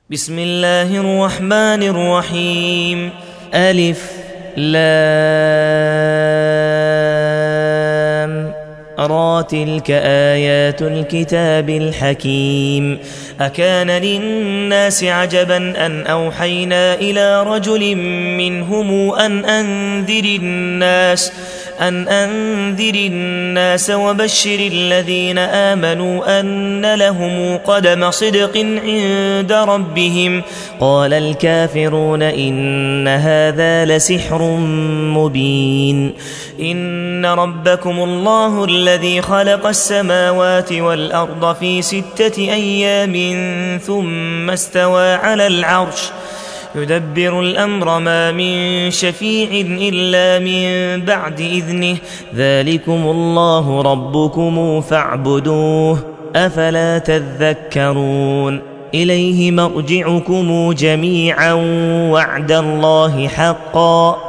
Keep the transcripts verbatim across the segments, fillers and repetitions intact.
بسم الله الرحمن الرحيم. ألف لام را تلك آيات الكتاب الحكيم. أكان للناس عجبا أن أوحينا إلى رجل منهم أن أنذر الناس أن أنذر الناس وبشر الذين آمنوا أن لهم قدم صدق عند ربهم. قال الكافرون إن هذا لسحر مبين. إن ربكم الله الذي خلق السماوات والأرض في ستة أيام ثم استوى على العرش يدبر الأمر ما من شفيع إلا من بعد إذنه ذلكم الله ربكم فاعبدوه أفلا تذكرون. إليه مرجعكم جميعا وعد الله حقا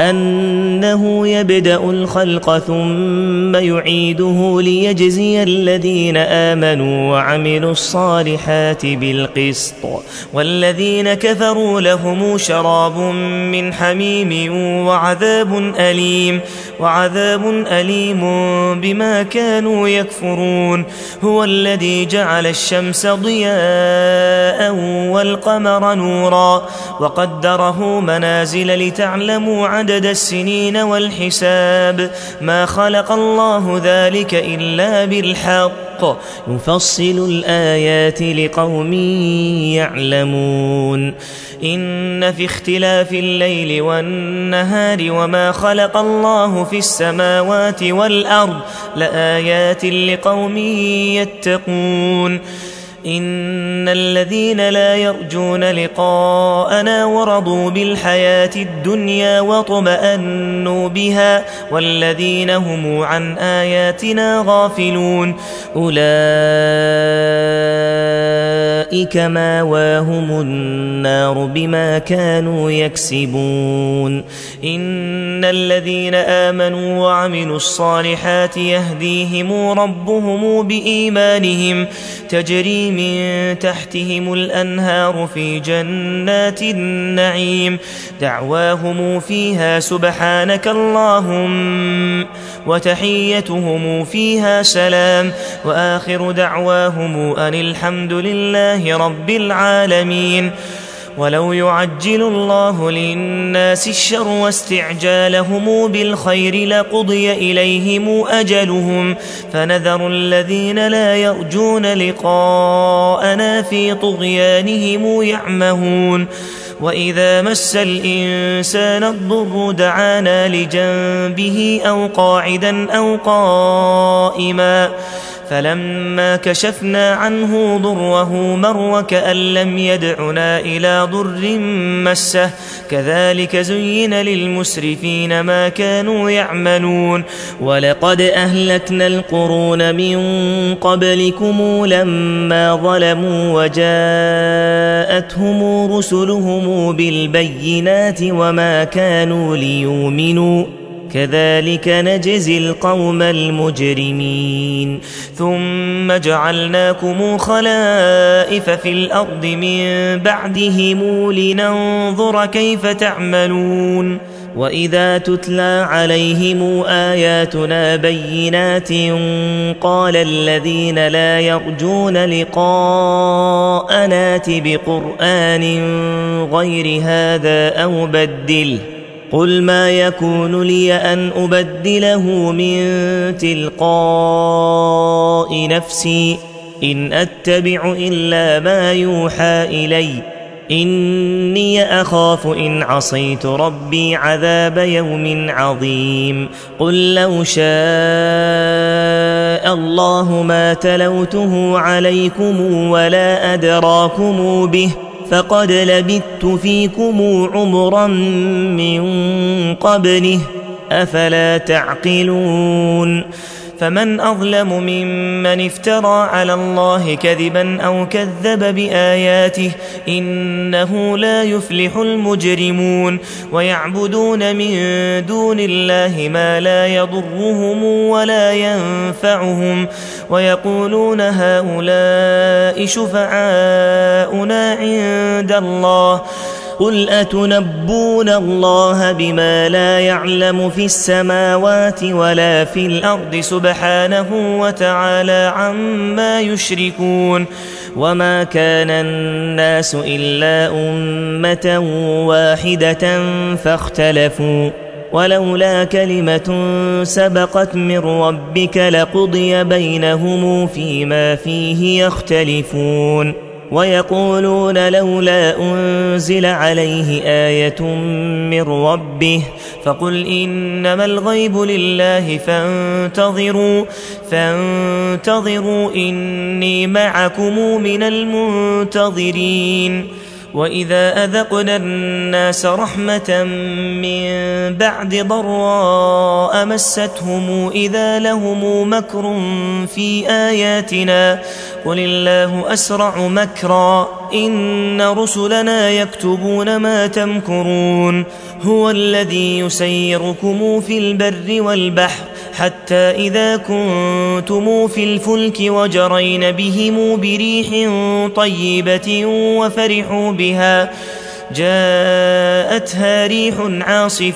أنه يبدأ الخلق ثم يعيده ليجزي الذين آمنوا وعملوا الصالحات بالقسط والذين كفروا لهم شراب من حميم وعذاب أليم وعذاب أليم بما كانوا يكفرون. هو الذي جعل الشمس ضياء والقمر نورا وقدره منازل لتعلموا عدد السنين والحساب. ما خلق الله ذلك إلا بالحق يفصل الآيات لقوم يعلمون. إن في اختلاف الليل والنهار وما خلق الله في السماوات والأرض لآيات لقوم يتقون. إن الذين لا يرجون لقاءنا ورضوا بالحياة الدنيا واطمأنوا بها والذين هم عن آياتنا غافلون أولئك مأواهم النار بما كانوا يكسبون. إن الذين آمنوا وعملوا الصالحات يهديهم ربهم بإيمانهم تجري من تحتهم الأنهار في جنات النعيم دعواهم فيها سبحانك اللهم وتحيتهم فيها سلام وآخر دعواهم أن الحمد لله رب العالمين. ولو يعجل الله للناس الشر واستعجالهم بالخير لقضي إليهم أجلهم فنذر الذين لا يرجون لقاءنا في طغيانهم يعمهون. وإذا مس الإنسان الضر دعانا لجنبه أو قاعدا أو قائما فلما كشفنا عنه ضره مر وكأن لم يدعنا إلى ضر مسه كذلك زين للمسرفين ما كانوا يعملون. ولقد أهلكنا القرون من قبلكم لما ظلموا وجاءتهم رسلهم بالبينات وما كانوا ليؤمنوا كذلك نجزي القوم المجرمين. ثم جعلناكم خلائف في الأرض من بعدهم لننظر كيف تعملون. وإذا تتلى عليهم آياتنا بينات قال الذين لا يرجون لقاءنا ائت بقرآن غير هذا أو بدله قل ما يكون لي أن أبدله من تلقاء نفسي إن أتبع إلا ما يوحى إلي إني أخاف إن عصيت ربي عذاب يوم عظيم. قل لو شاء الله ما تلوته عليكم ولا أدراكم به فقد لبثت فيكم عمرا من قبله أفلا تعقلون. فمن أظلم ممن افترى على الله كذبا أو كذب بآياته إنه لا يفلح المجرمون ويعبدون من دون الله ما لا يضرهم ولا ينفعهم ويقولون هؤلاء شفعاؤنا عند الله قل أتنبون الله بما لا يعلم في السماوات ولا في الأرض سبحانه وتعالى عما يشركون وما كان الناس إلا أمة واحدة فاختلفوا ولولا كلمة سبقت من ربك لقضي بينهم فيما فيه يختلفون ويقولون لولا أنزل عليه آية من ربه فقل إنما الغيب لله فانتظروا فانتظروا إني معكم من المنتظرين وإذا أذقنا الناس رحمة من بعد ضراء مستهم إذا لهم مكر في آياتنا قل الله أسرع مكرا إن رسلنا يكتبون ما تمكرون هو الذي يسيركم في البر والبحر حتى إذا كنتم في الفلك وجرين بهم بريح طيبة وفرحوا بها جاءتها ريح عاصف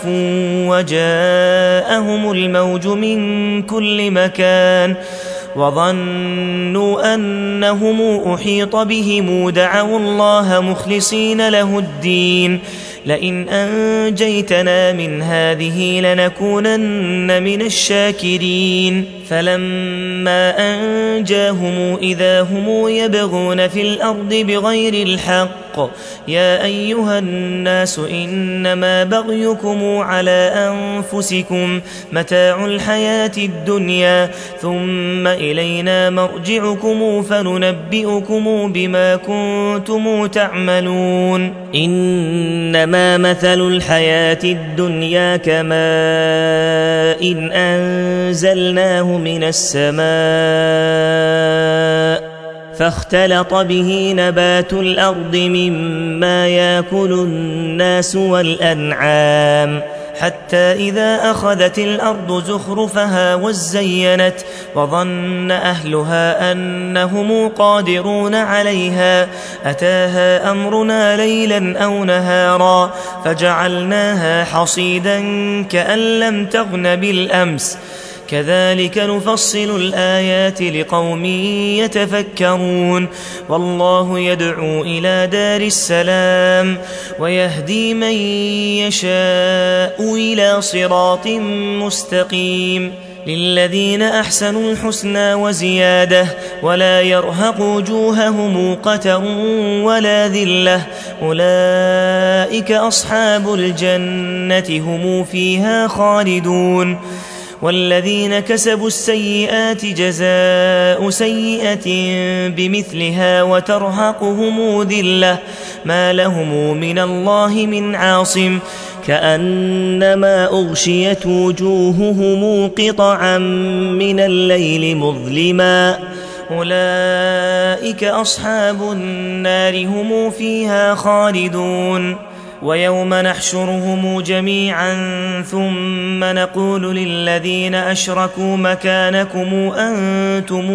وجاءهم الموج من كل مكان وظنوا أنهم أحيط بهم دعوا الله مخلصين له الدين لئن أنجيتنا من هذه لنكونن من الشاكرين فلما أنجاهم إذا هم يبغون في الأرض بغير الحق يا أيها الناس إنما بغيكم على أنفسكم متاع الحياة الدنيا ثم إلينا مرجعكم فننبئكم بما كنتم تعملون إنما مثل الحياة الدنيا كماء إن أنزلناه من السماء فاختلط به نبات الأرض مما يأكل الناس والأنعام حتى إذا أخذت الأرض زخرفها وزينت وظن أهلها أنهم قادرون عليها أتاها أمرنا ليلا أو نهارا فجعلناها حصيدا كأن لم تغن بالأمس كذلك نفصل الآيات لقوم يتفكرون والله يدعو إلى دار السلام ويهدي من يشاء إلى صراط مستقيم للذين أحسنوا الحسنى وزيادة ولا يرهق وجوههم قتر ولا ذلة أولئك أصحاب الجنة هم فيها خالدون والذين كسبوا السيئات جزاء سيئة بمثلها وترهقهم ذلة ما لهم من الله من عاصم كأنما أغشيت وجوههم قطعا من الليل مظلما أولئك أصحاب النار هم فيها خالدون ويوم نحشرهم جميعا ثم نقول للذين أشركوا مكانكم أنتم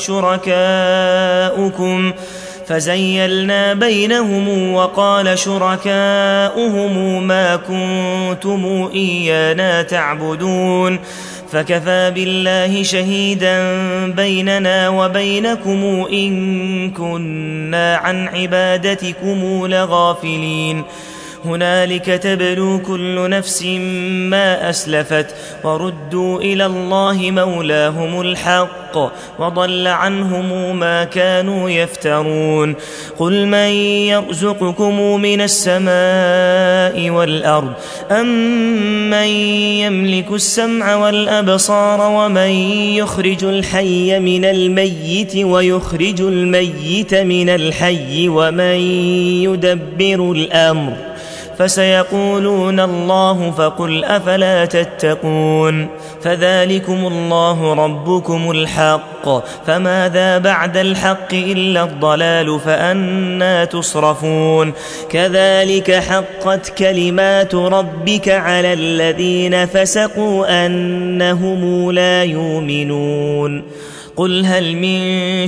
وشركاؤكم فزيلنا بينهم وقال شركاؤهم ما كنتم إيانا تعبدون فكفى بالله شهيدا بيننا وبينكم إن كنا عن عبادتكم لغافلين هنالك تبلو كل نفس ما أسلفت وردوا إلى الله مولاهم الحق وضل عنهم ما كانوا يفترون قل من يرزقكم من السماء والأرض أم من يملك السمع والأبصار ومن يخرج الحي من الميت ويخرج الميت من الحي ومن يدبر الأمر فسيقولون الله فقل أفلا تتقون فذلكم الله ربكم الحق فماذا بعد الحق إلا الضلال فأنى تصرفون كذلك حقت كلمات ربك على الذين فسقوا أنهم لا يؤمنون قل هل من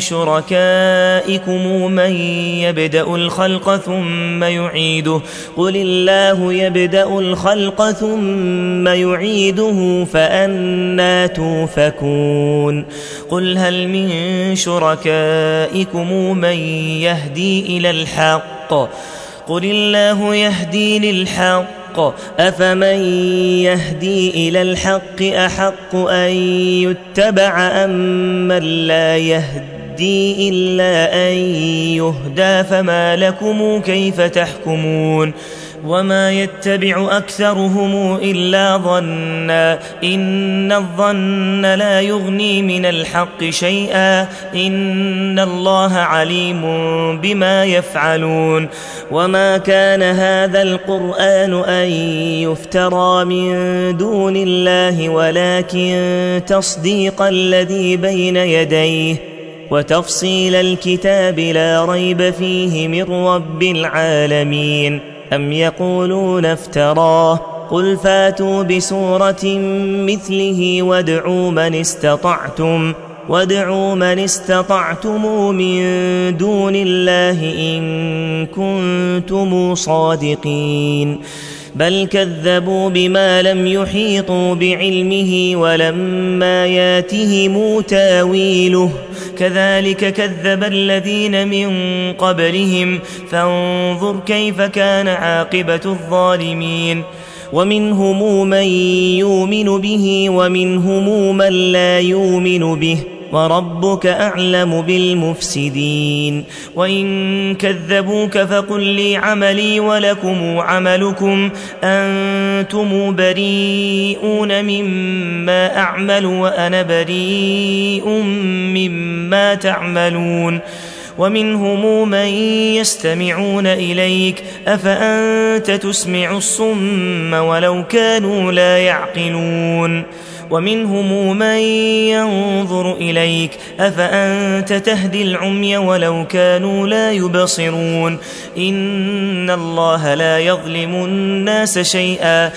شركائكم من يبدأ الخلق ثم يعيده قل الله يبدأ الخلق ثم يعيده فأنى توفكون قل هل من شركائكم من يهدي إلى الحق قل الله يهدي للحق أفمن يهدي إلى الحق أحق أن يتبع أم من لا يهدي إلا أن يهدى فما لكم كيف تحكمون وما يتبع أكثرهم إلا ظنا إن الظن لا يغني من الحق شيئا إن الله عليم بما يفعلون وما كان هذا القرآن أن يفترى من دون الله ولكن تصديق الذي بين يديه وتفصيل الكتاب لا ريب فيه من رب العالمين أم يقولون افتراه قل فاتوا بسورة مثله وادعوا من استطعتم وادعوا من استطعتم من دون الله إن كنتم صادقين بل كذبوا بما لم يحيطوا بعلمه ولما ياتهم تاويله كذلك كذب الذين من قبلهم فانظر كيف كان عاقبة الظالمين ومنهم من يؤمن به ومنهم من لا يؤمن به وربك أعلم بالمفسدين وإن كذبوك فقل لي عملي ولكم عملكم أنتم بريئون مما أعمل وأنا بريء مما تعملون ومنهم من يستمعون إليك أفأنت تسمع الصم ولو كانوا لا يعقلون ومنهم من ينظر إليك أفأنت تهدي العمي ولو كانوا لا يبصرون إن الله لا يظلم الناس شيئا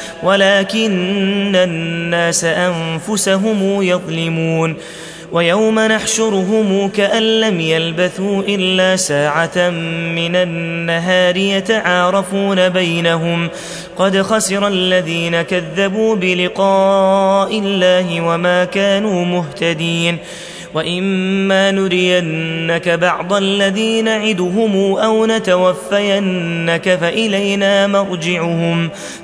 ولكن الناس أنفسهم يظلمون ويوم نحشرهم كأن لم يلبثوا إلا ساعة من النهار يتعارفون بينهم قد خسر الذين كذبوا بلقاء الله وما كانوا مهتدين وإما نرينك بعض الذي نعدهم أو نتوفينك فإلينا مرجعهم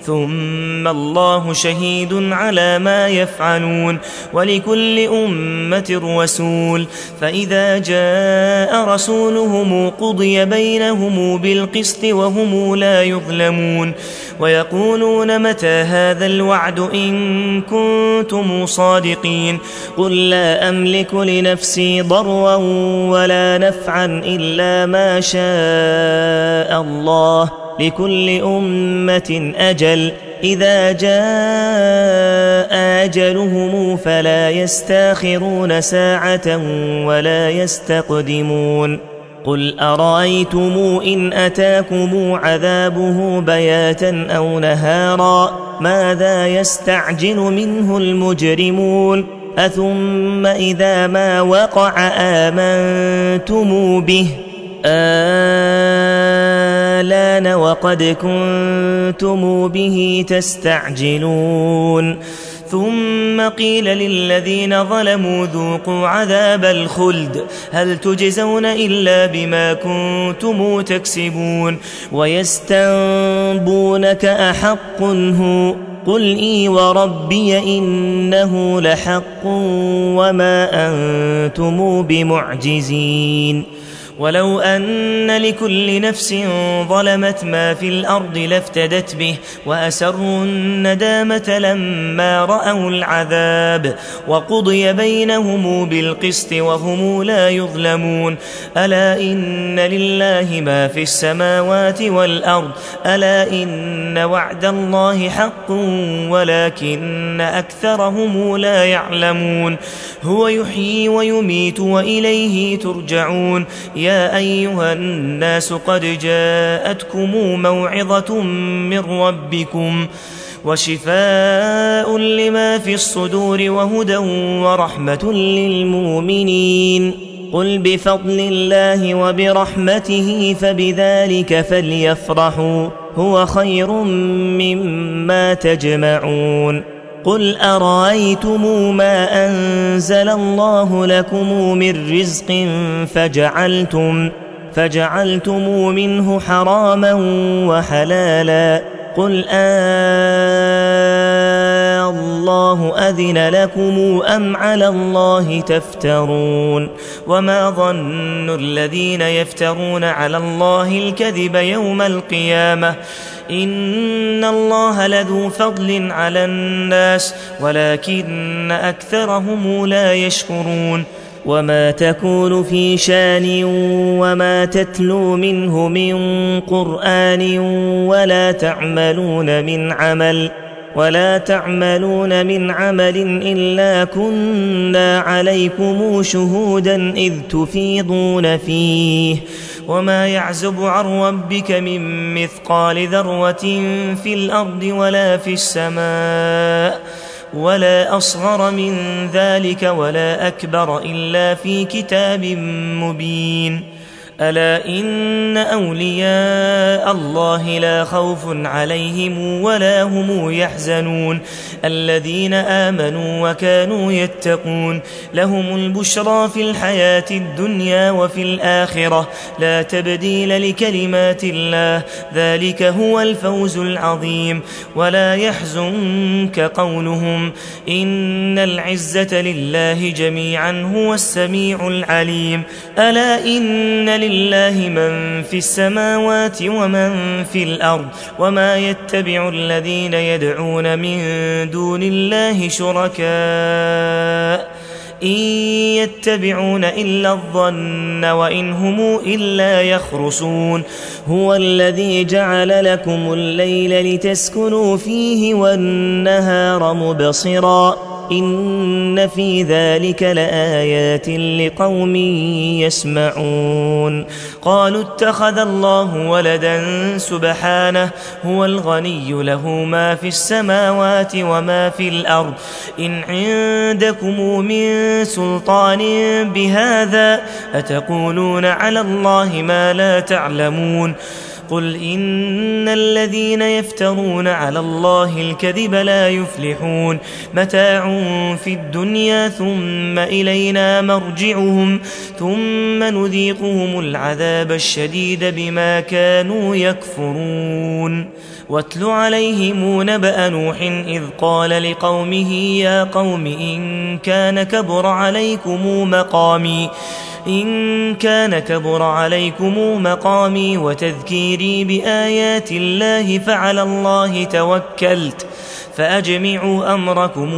ثم الله شهيد على ما يفعلون ولكل أمة رسول فإذا جاء رسولهم قضي بينهم بالقسط وهم لا يظلمون ويقولون متى هذا الوعد إن كنتم صادقين قل لا أملك لنفسي ضرا ولا نفعا إلا ما شاء الله لكل أمة أجل إذا جاء أجلهم فلا يستاخرون ساعة ولا يستقدمون قل أرأيتم إن أتاكم عذابه بياتا أو نهارا ماذا يستعجل منه المجرمون أثم إذا ما وقع آمنتم به آلان وقد كنتم به تستعجلون ثم قيل للذين ظلموا ذوقوا عذاب الخلد هل تجزون إلا بما كنتم تكسبون ويستنبونك أحق هو قل إي وربي إنه لحق وما أنتم بمعجزين ولو أن لكل نفس ظلمت ما في الأرض لافتدت به وأسروا الندامة لما رأوا العذاب وقضي بينهم بالقسط وهم لا يظلمون ألا إن لله ما في السماوات والأرض ألا إن وعد الله حق ولكن أكثرهم لا يعلمون هو يحيي ويميت وإليه ترجعون يا أيها الناس قد جاءتكم موعظة من ربكم وشفاء لما في الصدور وهدى ورحمة للمؤمنين قل بفضل الله وبرحمته فبذلك فليفرحوا هو خير مما تجمعون قل أرأيتم ما أنزل الله لكم من رزق فجعلتم, فجعلتم منه حراما وحلالا قل آه الله أذن لكم أم على الله تفترون وما ظن الذين يفترون على الله الكذب يوم القيامة إن الله لذو فضل على الناس ولكن أكثرهم لا يشكرون وما تكون في شان وما تتلو منه من قرآن ولا تعملون من عمل ولا تعملون من عمل إلا كنا عليكم شهودا إذ تفيضون فيه وما يعزب عن ربك من مثقال ذرة في الأرض ولا في السماء ولا أصغر من ذلك ولا أكبر إلا في كتاب مبين ألا إن أولياء الله لا خوف عليهم ولا هم يحزنون الذين آمنوا وكانوا يتقون لهم البشرى في الحياة الدنيا وفي الآخرة لا تبديل لكلمات الله ذلك هو الفوز العظيم ولا يحزنك قولهم إن العزة لله جميعا هو السميع العليم ألا إن لله من في السماوات ومن في الأرض وما يتبع الذين يدعون من دون الله شركاء إن يتبعون إلا الظن وإن هم إلا يخرصون هو الذي جعل لكم الليل لتسكنوا فيه والنهار مبصرا إن في ذلك لآيات لقوم يسمعون قالوا اتخذ الله ولدا سبحانه هو الغني له ما في السماوات وما في الأرض إن عندكم من سلطان بهذا أتقولون على الله ما لا تعلمون قل إن الذين يفترون على الله الكذب لا يفلحون متاع في الدنيا ثم إلينا مرجعهم ثم نذيقهم العذاب الشديد بما كانوا يكفرون واتل عليهم نبأ نوح إذ قال لقومه يا قوم إن كان كبر عليكم مقامي إن كان كبر عليكم مقامي وتذكيري بآيات الله فعلى الله توكلت فأجمعوا أمركم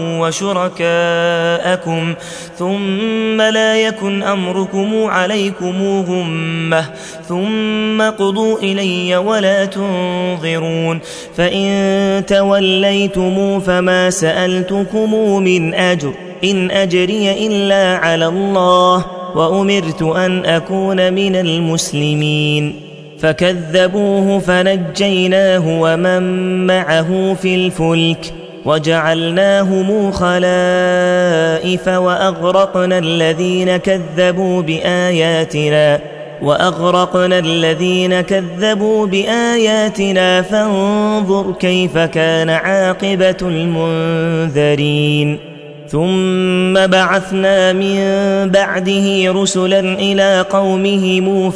وشركاءكم ثم لا يكن أمركم عليكم غمة ثم قضوا إلي ولا تنظرون فإن توليتم فما سألتكم من أجر إن أجري إلا على الله وأمرت أن أكون من المسلمين فكذبوه فنجيناه ومن معه في الفلك وجعلناهم خلائف وأغرقنا الذين كذبوا بآياتنا وأغرقنا الذين كذبوا بآياتنا فانظر كيف كان عاقبة المنذرين ثم بعثنا من بعده رسلا إلى قومهم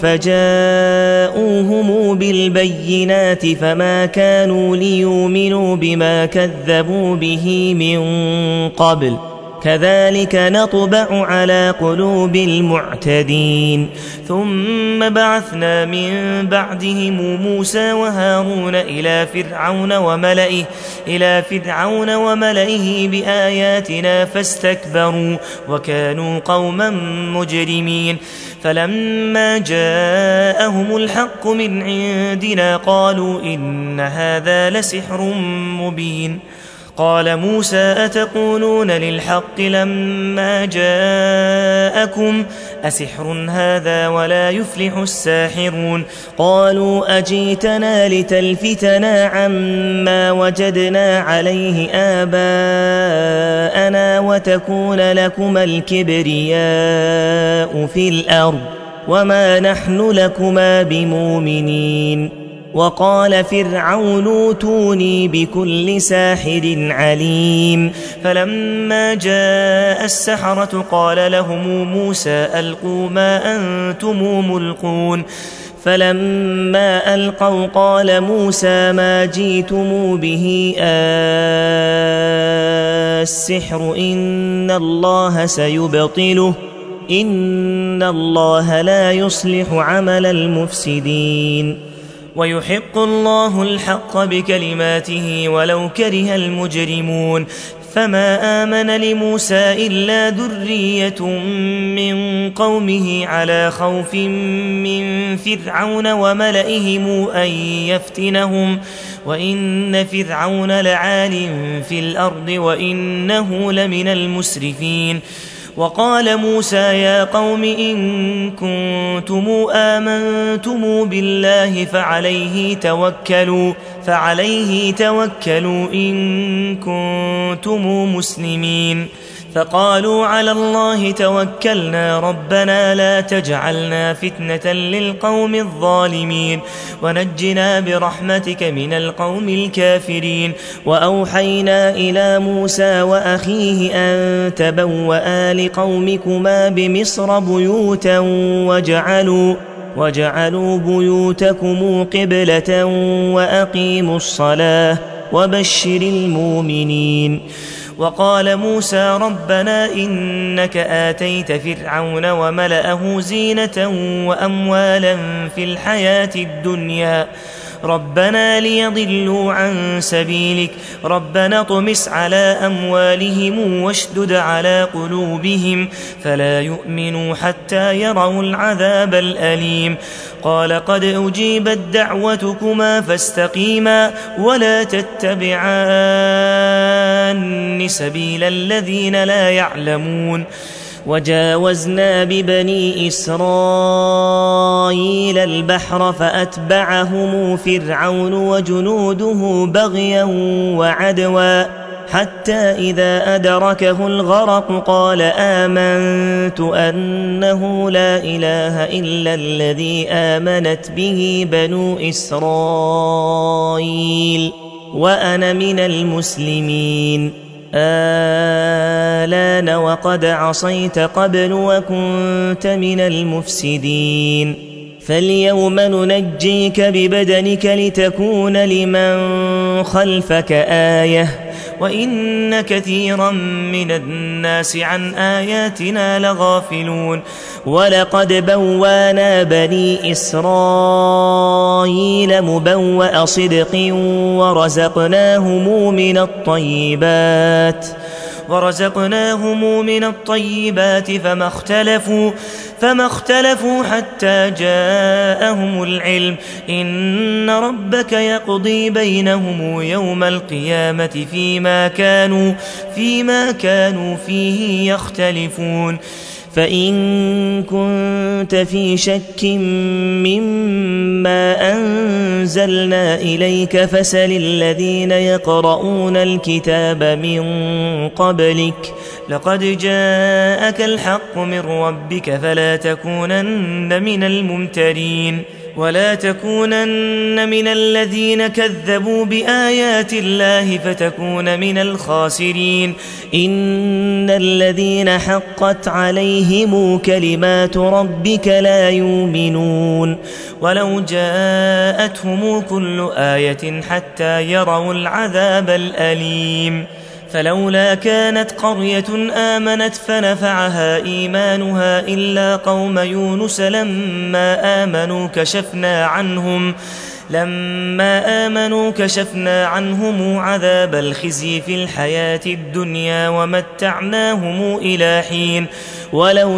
فجاءوهم بالبينات فما كانوا ليؤمنوا بما كذبوا به من قبل كذلك نطبع على قلوب المعتدين ثم بعثنا من بعدهم موسى وهارون إلى فرعون وملئه إلى فرعون وملئه بآياتنا فاستكبروا وكانوا قوما مجرمين فلما جاءهم الحق من عندنا قالوا إن هذا لسحر مبين قال موسى أتقولون للحق لما جاءكم أسحر هذا ولا يفلح الساحرون قالوا أجيتنا لتلفتنا عما وجدنا عليه آباءنا وتكون لكما الكبرياء في الأرض وما نحن لكما بمؤمنين وقال فرعون اوتوني بكل ساحر عليم فلما جاء السحرة قال لهم موسى ألقوا ما أنتم ملقون فلما ألقوا قال موسى ما جئتم به السحر إن الله سيبطله إن الله لا يصلح عمل المفسدين ويحق الله الحق بكلماته ولو كره المجرمون فما آمن لموسى إلا ذرية من قومه على خوف من فرعون وملئهم أن يفتنهم وإن فرعون لعال في الأرض وإنه لمن المسرفين وقال موسى يا قوم إن كنتم آمنتم بالله فعليه توكلوا فعليه توكلوا إن كنتم مسلمين فقالوا على الله توكلنا ربنا لا تجعلنا فتنة للقوم الظالمين ونجنا برحمتك من القوم الكافرين وأوحينا إلى موسى وأخيه أن تبوأ لقومكما بمصر بيوتا وجعلوا وجعلوا بيوتكم قبلة وأقيموا الصلاة وبشر المؤمنين وقال موسى ربنا إنك آتيت فرعون وملأه زينة وأموالا في الحياة الدنيا ربنا ليضلوا عن سبيلك ربنا اطمس على أموالهم واشدد على قلوبهم فلا يؤمنوا حتى يروا العذاب الأليم قال قد أجيبت دعوتكما فاستقيما ولا تتبعان سبيل الذين لا يعلمون وجاوزنا ببني إسرائيل البحر فأتبعهم فرعون وجنوده بغيا وعدوا حتى إذا أدركه الغرق قال آمنت أنه لا إله إلا الذي آمنت به بنو إسرائيل وأنا من المسلمين آلان وقد عصيت قبل وكنت من المفسدين فاليوم ننجيك ببدنك لتكون لمن خلفك آية وإن كثيرا من الناس عن آياتنا لغافلون ولقد بوانا بني إسرائيل مبوأ صدق ورزقناهم من الطيبات ورزقناهم من الطيبات فما اختلفوا فما اختلفوا حتى جاءهم العلم إن ربك يقضي بينهم يوم القيامة فيما كانوا فيما كانوا فيه يختلفون فإن كنت في شك مما أنزلنا إليك فسل الذين يقرؤون الكتاب من قبلك لقد جاءك الحق من ربك فلا تكونن من الممترين ولا تكونن من الذين كذبوا بآيات الله فتكون من الخاسرين إن الذين حقت عليهم كلمات ربك لا يؤمنون ولو جاءتهم كل آية حتى يروا العذاب الأليم فلولا كانت قرية آمنت فنفعها إيمانها إلا قوم يونس لما آمنوا كشفنا عنهم لما آمنوا كشفنا عنهم عذاب الخزي في الحياة الدنيا ومتعناهم إلى حين ولو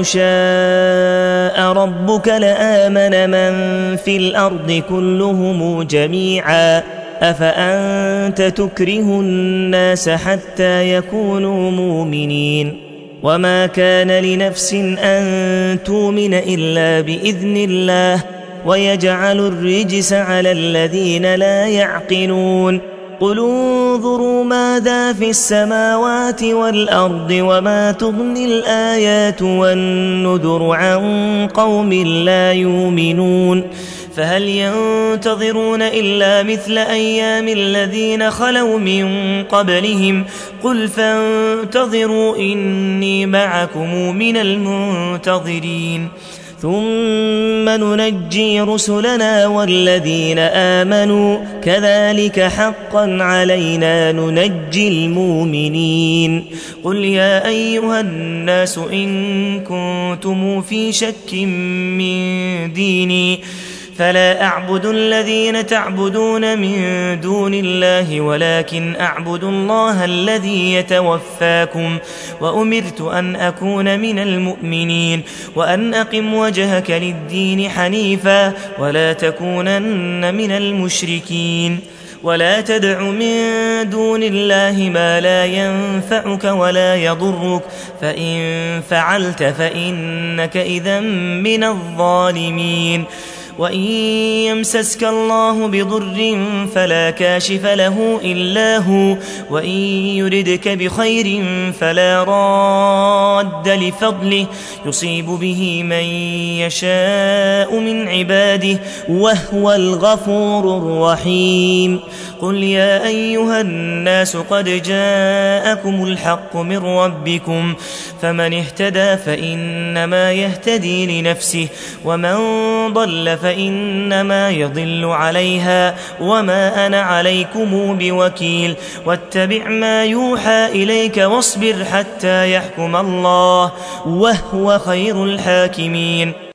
شاء ربك لآمن من في الأرض كلهم جميعا أفأنت تكره الناس حتى يكونوا مؤمنين وما كان لنفس أن تؤمن إلا بإذن الله ويجعل الرجس على الذين لا يعقلون قل انظروا ماذا في السماوات والأرض وما تغني الآيات والنذر عن قوم لا يؤمنون فهل ينتظرون إلا مثل أيام الذين خلوا من قبلهم قل فانتظروا إني معكم من المنتظرين ثم ننجي رسلنا والذين آمنوا كذلك حقا علينا ننجي المؤمنين قل يا أيها الناس إن كنتم في شك من ديني فلا أعبد الذين تعبدون من دون الله ولكن أعبد الله الذي يتوفاكم وأمرت أن أكون من المؤمنين وأن أقم وجهك للدين حنيفا ولا تكونن من المشركين ولا تدع من دون الله ما لا ينفعك ولا يضرك فإن فعلت فإنك إذا من الظالمين وإن يمسسك الله بضر فلا كاشف له إلا هو وإن يردك بخير فلا راد لفضله يصيب به من يشاء من عباده وهو الغفور الرحيم قل يا أيها الناس قد جاءكم الحق من ربكم فمن اهتدى فإنما يهتدي لنفسه ومن ضل فإنما يضل عليها وما أنا عليكم بوكيل واتبع ما يوحى إليك واصبر حتى يحكم الله وهو خير الحاكمين